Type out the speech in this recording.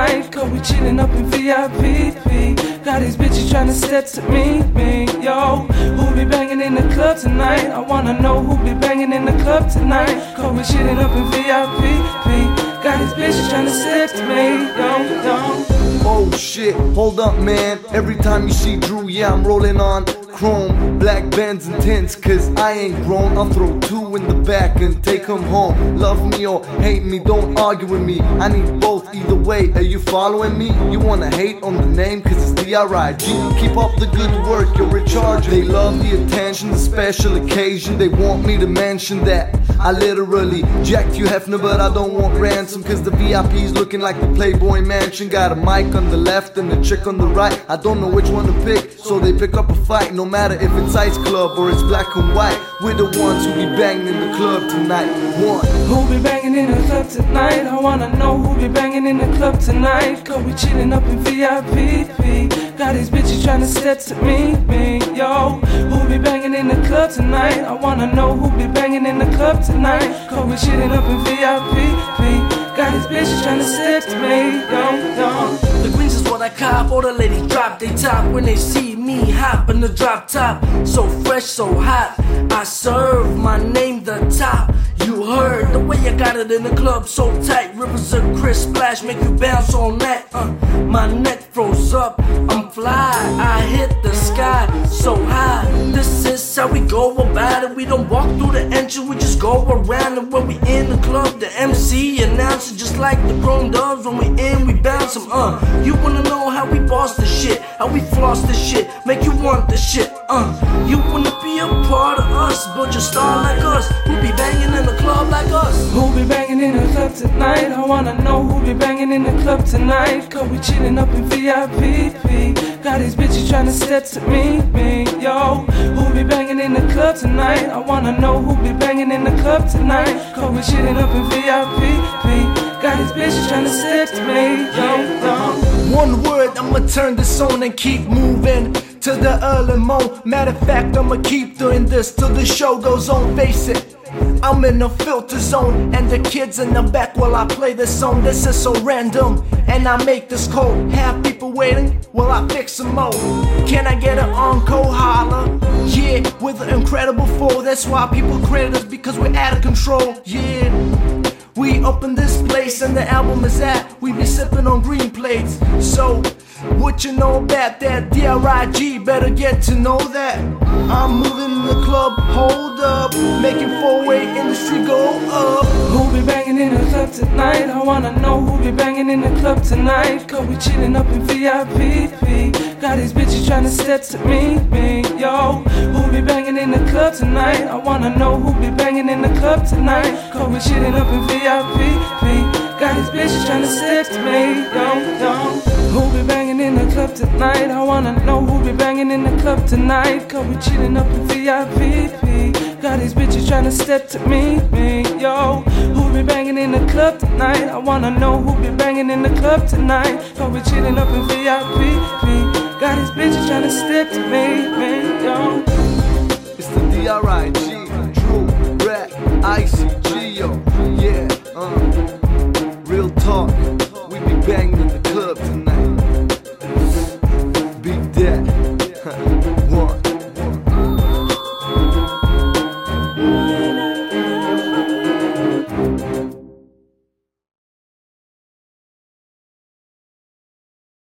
tonight, cause we chillin' up in VIP. Got these bitches tryna step to me, yo. Who be banging in the club tonight? I wanna know who be banging in the club tonight, cause we chillin' up in VIP. Got these bitches tryna step to me, yo. Oh shit, hold up man. Every time you see Drew, yeah, I'm rolling on chrome, black bands and tints, cause I ain't grown. I'll throw two in the back and take them home. Love me or hate me, don't argue with me. I need both, either way. Are you following me? You wanna hate on the name cause it's D.R.I.G. Keep up the good work, you're recharged. They love the attention, the special occasion. They want me to mention that I literally jacked you Hefner, but I don't want ransom, cause the VIP's looking like the Playboy Mansion. Got a mic on the left and a chick on the right. I don't know which one to pick, so they pick up a fight. No matter if it's Ice Club or it's black and white, we're the ones who be banging in the club tonight. One. Who be banging in the club tonight? I wanna know who be banging in the club tonight, cause we chillin' up in VIP. Got these bitches tryna step to me, yo. Who be banging in the club tonight? I wanna know who be banging in the club tonight, cause we chillin' up in VIP. Got these bitches tryna step to me, yo. The greens is what I cop, all the ladies drop they top when they see me hop in the drop top. So fresh, so hot, I serve, my name the top. You heard the way I got it in the club, so tight. Rivers of crisp splash, make you bounce on that. My neck froze up, I'm fly, I hit the sky so high. This is how we go about it. We don't walk through the entrance, we just go around. And when we in the club, the MC announce it just like the grown doves. When we in, we bounce them. You wanna know how we boss the shit, how we floss the shit, make you want the shit. You wanna be a part of us, build your star like us. Who be banging in the club like us? Who be banging in the club tonight? I wanna know who be banging in the club tonight, cause we chillin' up in VIP. Got these bitches tryna step to me, yo. Who be banging in the club tonight? I wanna know who be banging in the club tonight, cause we chillin' up in VIP. Got these bitches tryna step to me, yo. One word, I'ma turn this on and keep moving to the early mo. Matter of fact, I'ma keep doing this till the show goes on. Face it, I'm in a filter zone, and the kids in the back while I play this song. This is so random, and I make this cold. Have people waiting while I fix some more. Can I get an encore holler? Yeah, with an incredible flow. That's why people credit us, because we're out of control. Yeah, we up in this place and the album is at. We be sipping on green plates. So, what you know about that? D.R.I.G. better get to know that. I'm moving in the club, hold up, making four-way industry go up. Who be banging in the club tonight? I wanna know who be banging in the club tonight, cause we chillin' up in VIP. Got these bitches tryna step to me, yo. Who be banging in the club tonight? I wanna know who be banging in the club tonight, cause we chillin' up in VIP. Got these bitches tryna step to me, yo. Who be banging in the club tonight? I wanna know who be banging in the club tonight, cause we chillin' up in VIP. Got these bitches tryna step to me, yo. Who be banging in the club tonight? I wanna know who be banging in the club tonight, cause we chillin' up in VIP. Got these bitches tryna step to me, yo. It's the D.R.I.G. Drew, Rap, ICG, yo. Yeah, real talk. We be banging in the club tonight.